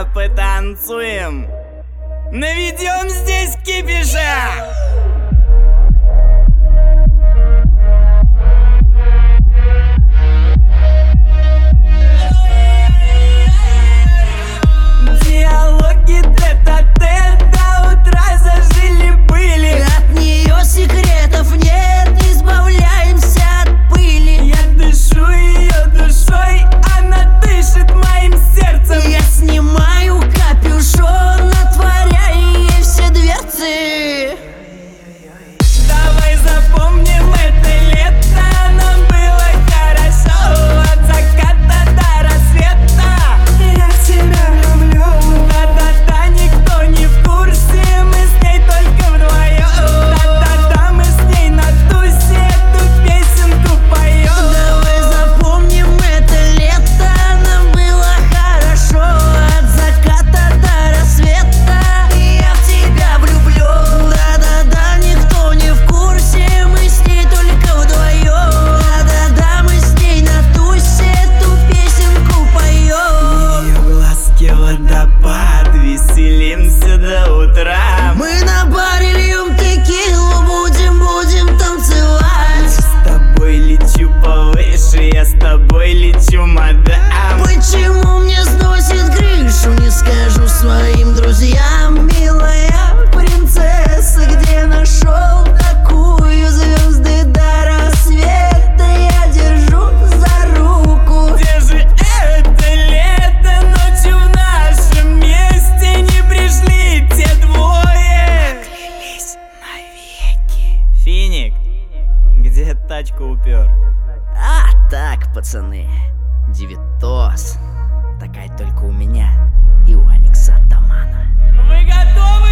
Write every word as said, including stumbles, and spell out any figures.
потанцуем, наведем здесь кипиша. Диалоги тет-а-тет до утра зажили-были. От нее секретов нет, избавляемся от пыли. Я дышу ее душой, она дышит моим сердцем. Я снимаю капюшон, отворяя ей все дверцы. Давай запомним это лето, нам было хорошо. От заката до рассвета я тебя люблю. Да-да-да, никто не в курсе, мы с ней только вдвоем. Да-да-да, мы с ней на тусе эту песенку поем. Давай запомним это лето, нам было хорошо. От заката до рассвета я в тебя влюблю. Да-да-да, никто не в курсе, мы с ней только вдвоем. Да-да-да, мы с ней на тусе эту песенку поем. Ее глазки водопад, веселимся до утра. Мы на баре льем текилу, будем, будем танцевать. С тобой лечу повыше, я с тобой лечу, мадам. Почему мне сносит крышу, не скажу своим друзьям. Милая принцесса, где нашел такую? Звезды до рассвета я держу за руку. Где же это лето? Ночью в нашем месте не пришли те двое. Поклялись навеки. Финик, где тачку упер? А так, пацаны, девятос. Такая только у меня и у Алекса Атамана. Вы готовы?